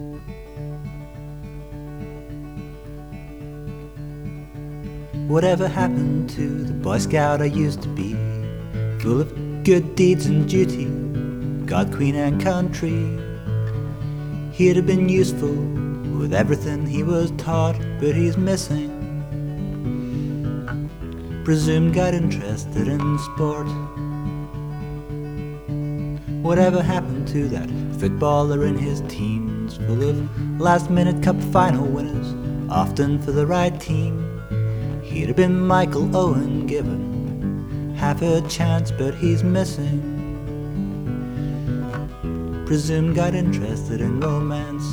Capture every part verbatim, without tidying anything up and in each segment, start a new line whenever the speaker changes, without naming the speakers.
Whatever happened to the Boy Scout I used to be? Full of good deeds and duty, God, Queen and country. He'd have been useful with everything he was taught, but he's missing. Presumed got interested in sport. Whatever happened to that footballer in his teens, full of last-minute cup final winners, often for the right team? He'd have been Michael Owen, given half a chance, but he's missing. Presumed got interested in romance.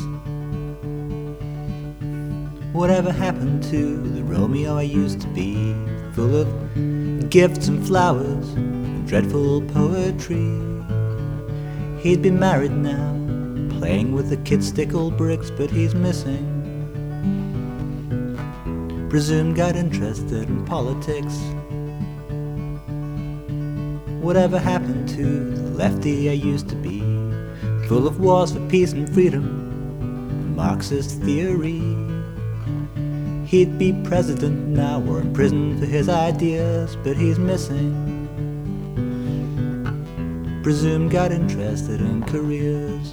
Whatever happened to the Romeo I used to be? Full of gifts and flowers and dreadful poetry. He'd be married now, playing with the kid stickle bricks, but he's missing. Presumed got interested in politics. Whatever happened to the lefty I used to be? Full of wars for peace and freedom, Marxist theory. He'd be president now or in prison for his ideas, but he's missing. Presumed got interested in careers.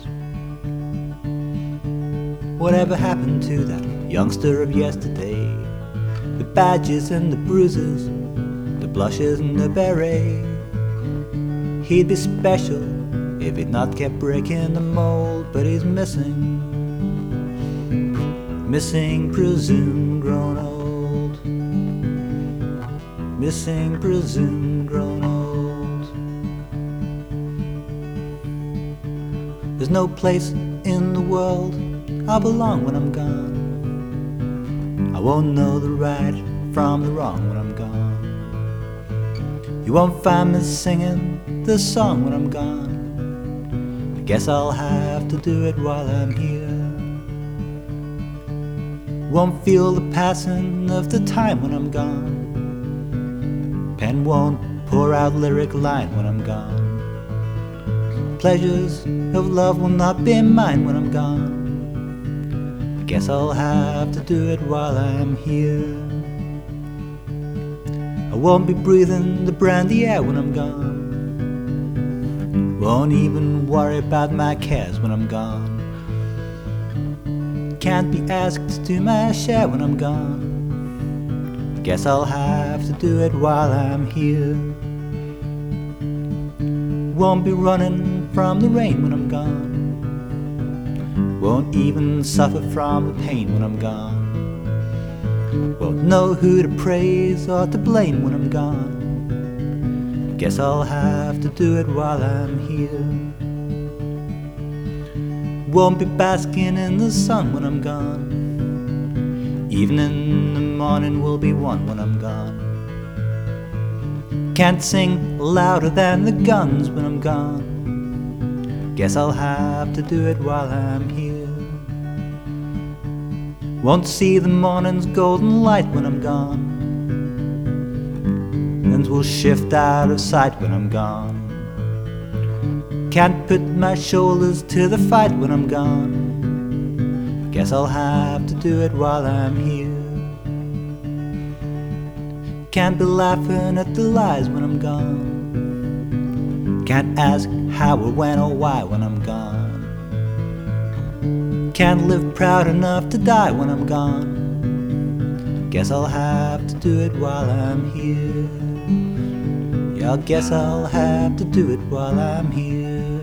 Whatever happened to that youngster of yesterday? The badges and the bruises, the blushes and the beret. He'd be special if he'd not kept breaking the mold, but he's missing. Missing, presumed grown old. Missing, presumed grown old. There's no place in the world I'll belong when I'm gone. I won't know the right from the wrong when I'm gone. You won't find me singing this song when I'm gone. I guess I'll have to do it while I'm here. Won't feel the passing of the time when I'm gone. Pen won't pour out lyric line when I'm gone. Pleasures of love will not be mine when I'm gone. I guess I'll have to do it while I'm here. I won't be breathing the brandy air when I'm gone. Won't even worry about my cares when I'm gone. Can't be asked to do my share when I'm gone. Guess I'll have to do it while I'm here. Won't be running from the rain when I'm gone. Won't even suffer from the pain when I'm gone. Won't know who to praise or to blame when I'm gone. Guess I'll have to do it while I'm here. Won't be basking in the sun when I'm gone. Even in the morning will be one when I'm gone. Can't sing louder than the guns when I'm gone. Guess I'll have to do it while I'm here. Won't see the morning's golden light when I'm gone. Winds will shift out of sight when I'm gone. Can't put my shoulders to the fight when I'm gone. Guess I'll have to do it while I'm here. Can't be laughing at the lies when I'm gone. Can't ask how or when or why when I'm gone. Can't live proud enough to die when I'm gone. Guess I'll have to do it while I'm here. Yeah, I guess I'll have to do it while I'm here.